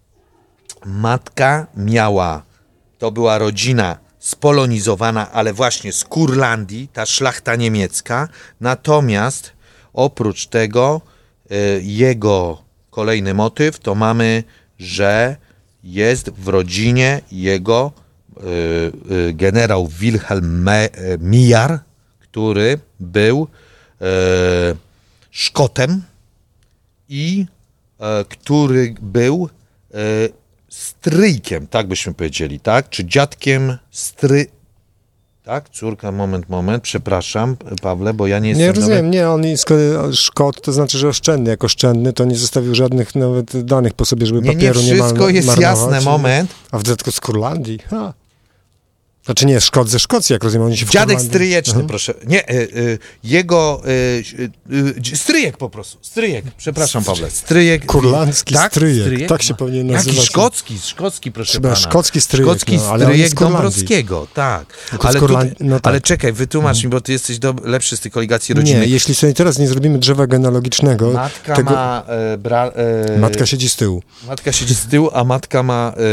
matka miała, to była rodzina spolonizowana, ale właśnie z Kurlandii, ta szlachta niemiecka, natomiast oprócz tego y, jego kolejny motyw, to mamy, że jest w rodzinie jego y, y, generał Wilhelm Mijar, który był E, Szkotem i e, który był e, stryjkiem, tak byśmy powiedzieli, tak? Czy dziadkiem stry... Tak? Córka, moment, moment, przepraszam, Pawle, bo ja nie jestem... Nie rozumiem, dobry. Nie, on jest Szkot, to znaczy, że oszczędny, jak oszczędny, to nie zostawił żadnych nawet danych po sobie, żeby nie, papieru nie marnować. Nie, wszystko jest jasne, moment. A w dodatku z Kurlandii, ha. Znaczy nie, Szkot ze Szkocji, jak rozumiem, oni się w Dziadek Kurlandii... stryjeczny, Aha. proszę. Nie, y, y, jego... Y, y, stryjek po prostu, stryjek, przepraszam, Pawle. Stryjek. Kurlandzki tak? stryjek, stryjek, tak się no. powinien nazywać. Jaki szkocki, szkocki, proszę Chyba pana. szkocki stryjek, Szkocki no, ale stryjek Dąbrowskiego, tak. Ale, Kurland... no tak. ale czekaj, wytłumacz mi, bo ty jesteś do... lepszy z tej koligacji rodzinnej. Nie, jeśli sobie teraz nie zrobimy drzewa genealogicznego... Matka tego... ma... E, bra, e, matka siedzi z tyłu. Matka siedzi z tyłu, a matka ma e, e,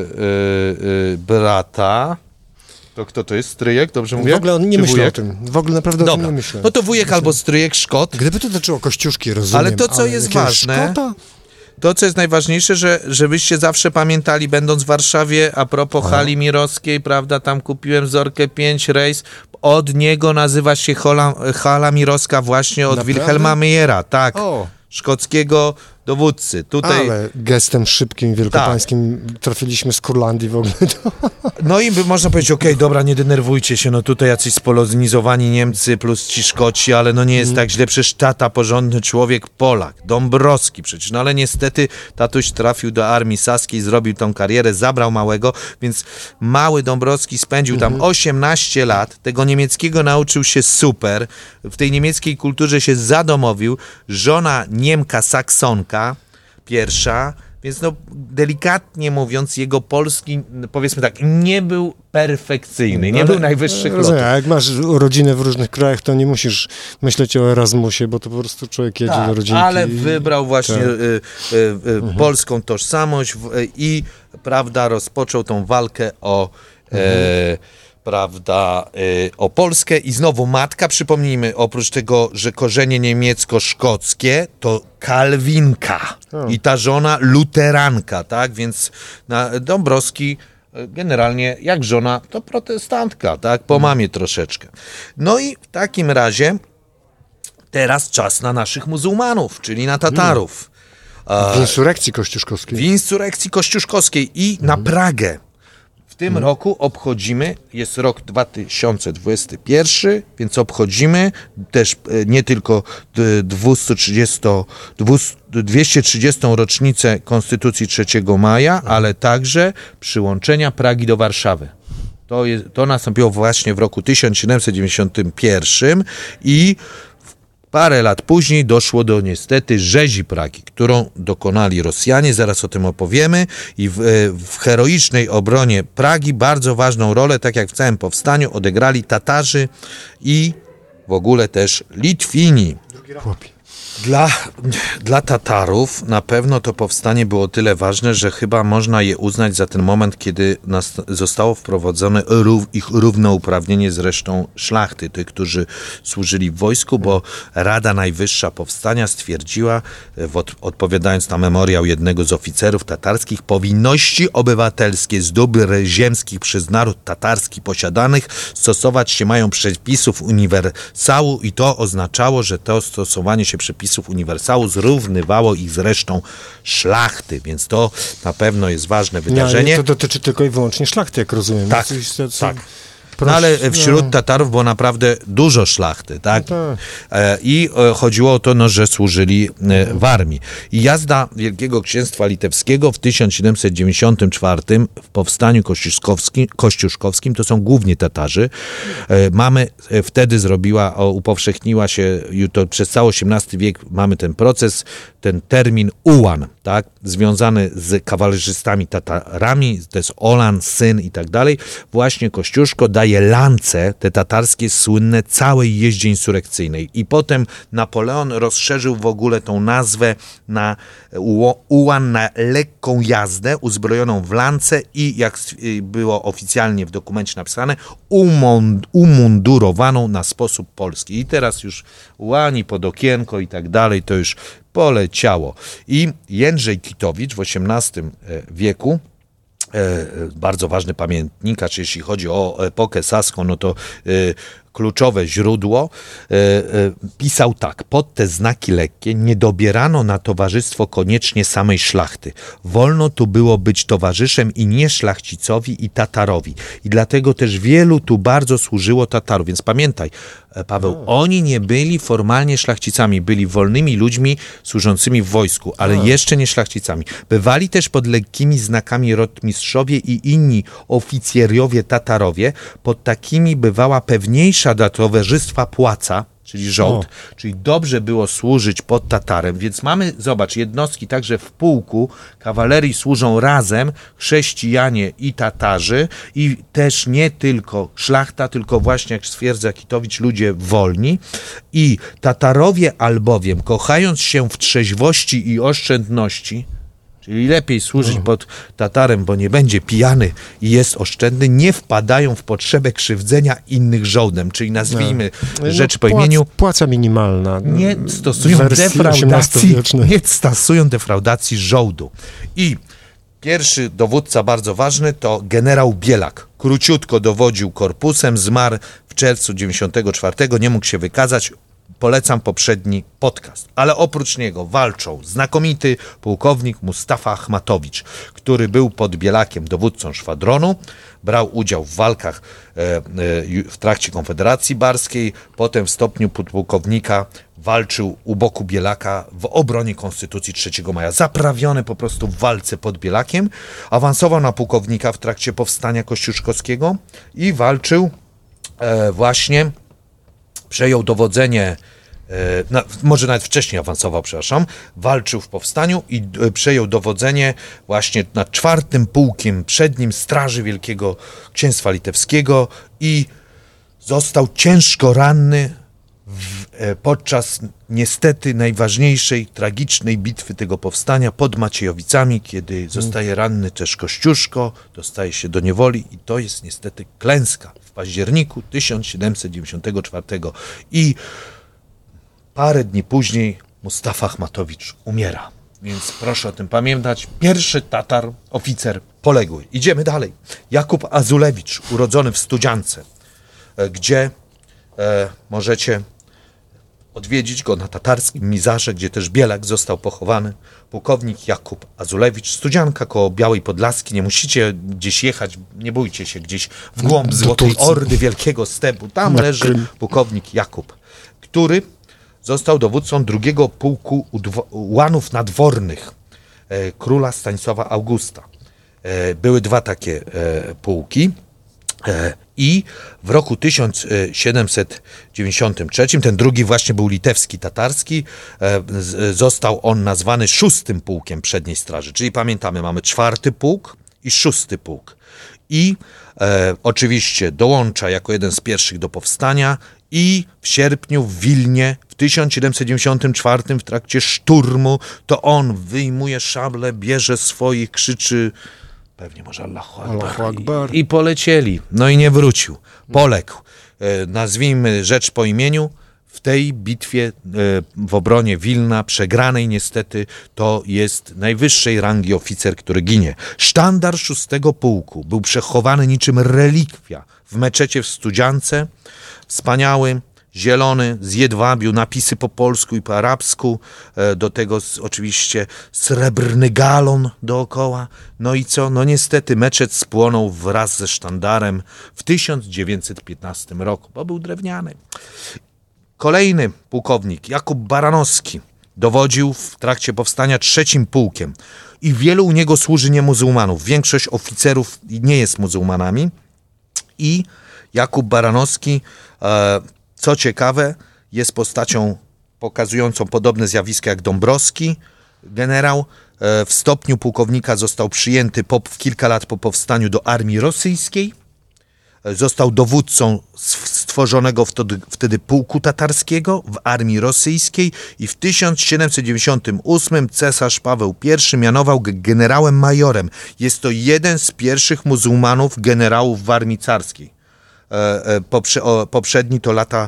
e, brata... To kto to jest? Stryjek? Dobrze mówię? W ogóle on nie Czy myśli wujek? o tym. W ogóle naprawdę Dobra. o tym nie myślę. No to wujek myślę. Albo stryjek, Szkot. Gdyby to dotyczyło Kościuszki, rozumiem. Ale to, co ale jest ważne, Szkota? to, co jest najważniejsze, że żebyście zawsze pamiętali, będąc w Warszawie, a propos a. hali mirowskiej, prawda, tam kupiłem Zorkę pięć rejs, od niego nazywa się Hola, hala mirowska właśnie od Naprawdę? Wilhelma Meyera, tak. O. Szkockiego dowódcy. Tutaj... Ale gestem szybkim, wielkopańskim tak. trafiliśmy z Kurlandii w ogóle. To... No i by można powiedzieć, okej, okay, dobra, nie denerwujcie się, no tutaj jacyś spolonizowani Niemcy plus ci Szkoci, ale no nie jest mm. tak źle, przecież tata porządny człowiek, Polak, Dąbrowski przecież, no ale niestety tatuś trafił do armii saskiej, zrobił tą karierę, zabrał małego, więc mały Dąbrowski spędził tam mm-hmm. osiemnaście lat, tego niemieckiego nauczył się super, w tej niemieckiej kulturze się zadomowił, żona Niemka Saksonka, pierwsza, więc no delikatnie mówiąc, jego polski, powiedzmy tak, nie był perfekcyjny, nie no, był najwyższych lotów. Jak masz rodzinę w różnych krajach, to nie musisz myśleć o Erasmusie, bo to po prostu człowiek jedzie tak, do rodzinki. Ale wybrał właśnie tak. y, y, y, mhm. polską tożsamość w, y, i prawda, rozpoczął tą walkę o mhm. y, prawda, y, o Polskę i znowu matka, przypomnijmy, oprócz tego, że korzenie niemiecko-szkockie, to kalwinka o. I ta żona luteranka, tak, więc na, Dąbrowski generalnie jak żona to protestantka, tak, po mamie troszeczkę. No i w takim razie teraz czas na naszych muzułmanów, czyli na Tatarów. W insurekcji kościuszkowskiej. W insurekcji kościuszkowskiej i mhm. na Pragę. W tym hmm. roku obchodzimy, jest rok dwa tysiące dwudziesty pierwszy, więc obchodzimy też nie tylko dwieście trzydziestą rocznicę Konstytucji trzeciego maja, ale także przyłączenia Pragi do Warszawy. To, jest, to nastąpiło właśnie w roku tysiąc siedemset dziewięćdziesiątym pierwszym i parę lat później doszło do niestety rzezi Pragi, którą dokonali Rosjanie, zaraz o tym opowiemy, i w, w heroicznej obronie Pragi bardzo ważną rolę, tak jak w całym powstaniu, odegrali Tatarzy i w ogóle też Litwini. Dla, dla Tatarów na pewno to powstanie było tyle ważne, że chyba można je uznać za ten moment, kiedy nas, zostało wprowadzone rów, ich równouprawnienie z resztą szlachty, tych, którzy służyli w wojsku, bo Rada Najwyższa Powstania stwierdziła, w od, odpowiadając na memoriał jednego z oficerów tatarskich, powinności obywatelskie z dóbr ziemskich przez naród tatarski posiadanych stosować się mają przepisów uniwersału i to oznaczało, że to stosowanie się przepisów uniwersału zrównywało ich z resztą szlachty, więc to na pewno jest ważne wydarzenie. Nie, to dotyczy tylko i wyłącznie szlachty, jak rozumiem. Tak, to, co... tak. No ale wśród Tatarów było naprawdę dużo szlachty, tak? No tak. E, I e, chodziło o to, no, że służyli e, w armii. I jazda Wielkiego Księstwa Litewskiego w tysiąc siedemset dziewięćdziesiątym czwartym w powstaniu kościuszkowskim, kościuszkowskim to są głównie Tatarzy. E, mamy, e, wtedy zrobiła, o, upowszechniła się, to przez cały osiemnasty wiek mamy ten proces, ten termin ułan, tak? Związany z kawalerzystami Tatarami, to jest Olan, syn i tak dalej. Właśnie Kościuszko daje lance, te tatarskie, słynne, całej jeździe insurekcyjnej. I potem Napoleon rozszerzył w ogóle tą nazwę na ułan, na lekką jazdę, uzbrojoną w lance i, jak było oficjalnie w dokumencie napisane, umundurowaną na sposób polski. I teraz już ułani pod okienko i tak dalej, to już poleciało. I Jędrzej Kitowicz w osiemnastym wieku, bardzo ważny pamiętnikarz, jeśli chodzi o epokę saską, no to kluczowe źródło, pisał tak: pod te znaki lekkie nie dobierano na towarzystwo koniecznie samej szlachty. Wolno tu było być towarzyszem i nie szlachcicowi i Tatarowi. I dlatego też wielu tu bardzo służyło Tatarów. Więc pamiętaj, Paweł, no. oni nie byli formalnie szlachcicami, byli wolnymi ludźmi służącymi w wojsku, ale no. jeszcze nie szlachcicami. Bywali też pod lekkimi znakami rotmistrzowie i inni oficjeriowie Tatarowie. Pod takimi bywała pewniejsza dla towarzystwa płaca, czyli żołd, o. czyli dobrze było służyć pod Tatarem, więc mamy, zobacz, jednostki także w pułku kawalerii służą razem, chrześcijanie i Tatarzy, i też nie tylko szlachta, tylko właśnie, jak stwierdza Kitowicz, ludzie wolni. I Tatarowie albowiem, kochając się w trzeźwości i oszczędności, czyli lepiej służyć pod Tatarem, bo nie będzie pijany i jest oszczędny, nie wpadają w potrzebę krzywdzenia innych żołdem, czyli nazwijmy no. rzecz no, po imieniu. Płaca minimalna. Nie stosują defraudacji, nie stosują defraudacji żołdu. I pierwszy dowódca bardzo ważny to generał Bielak. Króciutko dowodził korpusem, zmarł w czerwcu dziewięćdziesiątego czwartego, nie mógł się wykazać. Polecam poprzedni podcast. Ale oprócz niego walczą znakomity pułkownik Mustafa Achmatowicz, który był pod Bielakiem dowódcą szwadronu, brał udział w walkach e, e, w trakcie Konfederacji Barskiej, potem w stopniu podpułkownika walczył u boku Bielaka w obronie Konstytucji trzeciego maja. Zaprawiony po prostu w walce pod Bielakiem, awansował na pułkownika w trakcie powstania kościuszkowskiego i walczył e, właśnie przejął dowodzenie, e, na, może nawet wcześniej awansował, przepraszam, walczył w powstaniu i e, przejął dowodzenie właśnie nad czwartym pułkiem przednim Straży Wielkiego Księstwa Litewskiego i został ciężko ranny w, e, podczas niestety najważniejszej, tragicznej bitwy tego powstania pod Maciejowicami, kiedy zostaje ranny też Kościuszko, dostaje się do niewoli i to jest niestety klęska. W październiku tysiąc siedemset dziewięćdziesiątego czwartego i parę dni później Mustafa Achmatowicz umiera. Więc proszę o tym pamiętać. Pierwszy Tatar, oficer poległy. Idziemy dalej. Jakub Azulewicz, urodzony w Studziance, gdzie e, możecie odwiedzić go na tatarskim Mizarze, gdzie też Bielak został pochowany. Pułkownik Jakub Azulewicz, Studzianka koło Białej Podlaski. Nie musicie gdzieś jechać, nie bójcie się, gdzieś w głąb Złotej Ordy, Wielkiego Stepu. Tam leży pułkownik Jakub, który został dowódcą drugiego pułku ułanów nadwornych króla Stanisława Augusta. Były dwa takie pułki. I w roku tysiąc siedemset dziewięćdziesiątym trzecim, ten drugi właśnie był litewski, tatarski, został on nazwany szóstym pułkiem przedniej straży. Czyli pamiętamy, mamy czwarty pułk i szósty pułk. I e, oczywiście dołącza jako jeden z pierwszych do powstania i w sierpniu w Wilnie w tysiąc siedemset dziewięćdziesiątym czwartym w trakcie szturmu to on wyjmuje szablę, bierze swoich, krzyczy pewnie może Allahu Akbar, Allahu Akbar. I, i polecieli. No i nie wrócił. Poległ. E, nazwijmy rzecz po imieniu. W tej bitwie w obronie Wilna, przegranej niestety, to jest najwyższej rangi oficer, który ginie. Sztandar szóstego pułku był przechowany niczym relikwia w meczecie w Studziance. Wspaniały, zielony, z jedwabiu, napisy po polsku i po arabsku. Do tego oczywiście srebrny galon dookoła. No i co? No niestety meczet spłonął wraz ze sztandarem w tysiąc dziewięćset piętnastym roku, bo był drewniany. Kolejny pułkownik, Jakub Baranowski, dowodził w trakcie powstania trzecim pułkiem i wielu u niego służy niemuzułmanów. Większość oficerów nie jest muzułmanami i Jakub Baranowski, co ciekawe, jest postacią pokazującą podobne zjawiska jak Dąbrowski. Generał w stopniu pułkownika został przyjęty po, w kilka lat po powstaniu do armii rosyjskiej. Został dowódcą stworzonego wtedy, wtedy pułku tatarskiego w armii rosyjskiej i w tysiąc siedemset dziewięćdziesiątym ósmym cesarz Paweł I mianował go generałem majorem. Jest to jeden z pierwszych muzułmanów generałów w armii carskiej. Poprze, o, poprzedni to lata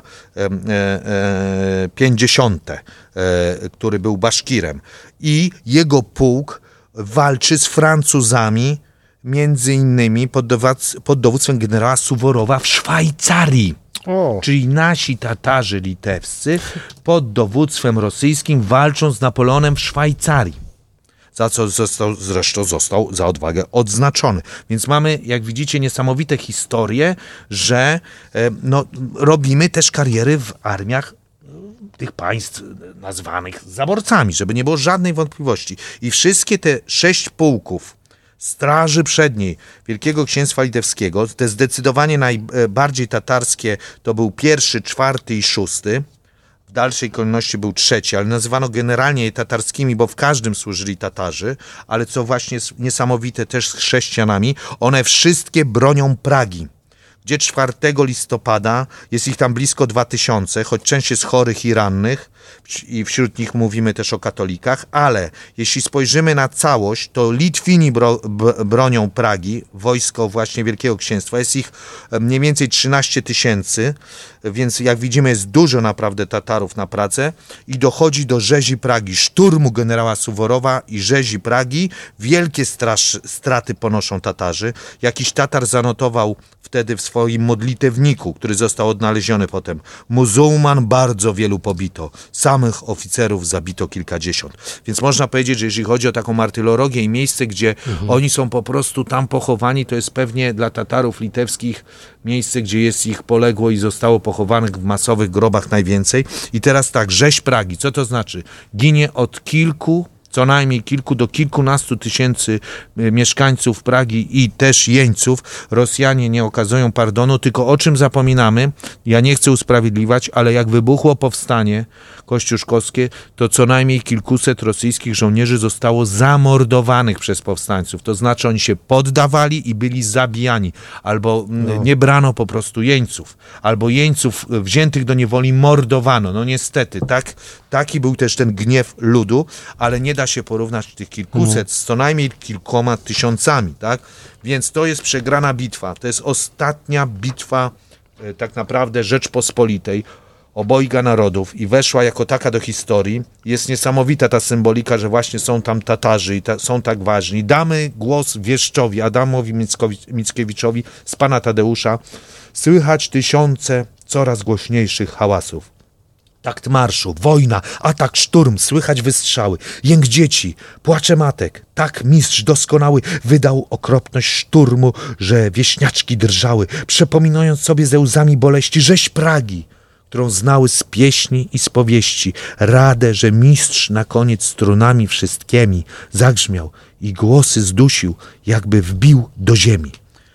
pięćdziesiąte, który był baszkirem. I jego pułk walczy z Francuzami, między innymi pod, dowac- pod dowództwem generała Suworowa w Szwajcarii. O. Czyli nasi Tatarzy litewscy pod dowództwem rosyjskim walczą z Napoleonem w Szwajcarii. Za co został, zresztą został za odwagę odznaczony. Więc mamy, jak widzicie, niesamowite historie, że e, no, robimy też kariery w armiach tych państw nazwanych zaborcami, żeby nie było żadnej wątpliwości. I wszystkie te sześć pułków Straży Przedniej Wielkiego Księstwa Litewskiego, te zdecydowanie najbardziej tatarskie, to był pierwszy, czwarty i szósty. W dalszej kolejności był trzeci, ale nazywano generalnie je tatarskimi, bo w każdym służyli Tatarzy, ale co właśnie niesamowite też z chrześcijanami, one wszystkie bronią Pragi, gdzie czwartego listopada, jest ich tam blisko dwa tysiące, choć część jest chorych i rannych i wśród nich mówimy też o katolikach, ale jeśli spojrzymy na całość, to Litwini bro, b, bronią Pragi, wojsko właśnie Wielkiego Księstwa, jest ich mniej więcej trzynaście tysięcy, więc jak widzimy jest dużo naprawdę Tatarów na Pradze i dochodzi do rzezi Pragi, szturmu generała Suworowa i rzezi Pragi, wielkie strasz, straty ponoszą Tatarzy. Jakiś Tatar zanotował wtedy w swoim modlitewniku, który został odnaleziony potem, muzułman bardzo wielu pobito, samych oficerów zabito kilkadziesiąt. Więc można powiedzieć, że jeżeli chodzi o taką martyrologię i miejsce, gdzie mhm. oni są po prostu tam pochowani, to jest pewnie dla Tatarów litewskich miejsce, gdzie jest ich poległo i zostało pochowanych w masowych grobach najwięcej. I teraz tak, rzeź Pragi, co to znaczy? Ginie od kilku co najmniej kilku do kilkunastu tysięcy mieszkańców Pragi i też jeńców. Rosjanie nie okazują pardonu, tylko o czym zapominamy? Ja nie chcę usprawiedliwiać, ale jak wybuchło powstanie kościuszkowskie, to co najmniej kilkuset rosyjskich żołnierzy zostało zamordowanych przez powstańców. To znaczy oni się poddawali i byli zabijani. Albo no. nie brano po prostu jeńców. Albo jeńców wziętych do niewoli mordowano. No niestety, tak, taki był też ten gniew ludu, ale nie da się porównać tych kilkuset z co najmniej kilkoma tysiącami, tak? Więc to jest przegrana bitwa. To jest ostatnia bitwa e, tak naprawdę Rzeczpospolitej, obojga narodów i weszła jako taka do historii. Jest niesamowita ta symbolika, że właśnie są tam Tatarzy i ta, są tak ważni. Damy głos wieszczowi, Adamowi Mickiewiczowi z pana Tadeusza. Słychać tysiące coraz głośniejszych hałasów. Takt marszu, wojna, atak, szturm, słychać wystrzały, jęk dzieci, płacze matek. Tak mistrz doskonały wydał okropność szturmu, że wieśniaczki drżały, przepominając sobie ze łzami boleści rzeź Pragi, którą znały z pieśni i z powieści. Radę, że mistrz na koniec strunami wszystkimi zagrzmiał i głosy zdusił, jakby wbił do ziemi.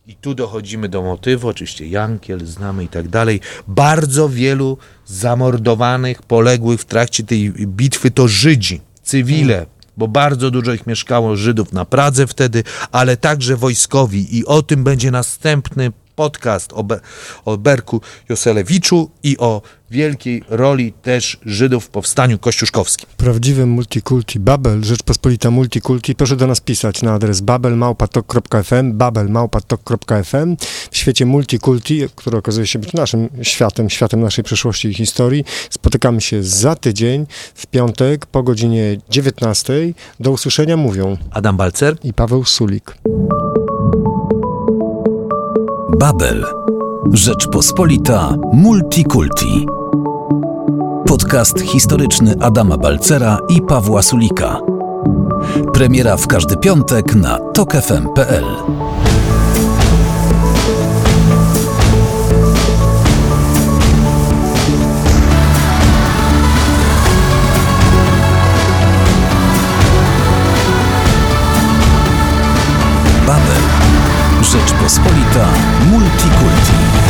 I tu dochodzimy do motywu, oczywiście Jankiel znamy i tak dalej. Bardzo wielu zamordowanych, poległych w trakcie tej bitwy to Żydzi, cywile, bo bardzo dużo ich mieszkało, Żydów na Pradze wtedy, ale także wojskowi. I o tym będzie następny podcast o, Be- o Berku Joselewiczu i o wielkiej roli też Żydów w powstaniu kościuszkowskim. Prawdziwy multikulti, Babel, Rzeczpospolita Multikulti. Proszę do nas pisać na adres babel małpa tok kropka f m, babel małpa tok kropka f m. W świecie multikulti, który okazuje się być naszym światem, światem naszej przeszłości i historii, spotykamy się za tydzień, w piątek po godzinie dziewiętnastej. Do usłyszenia mówią Adam Balcer i Paweł Sulik. Babel. Rzeczpospolita Multikulti. Podcast historyczny Adama Balcera i Pawła Sulika. Premiera w każdy piątek na tok f m kropka p l. Babel. Rzeczpospolita Multikulti.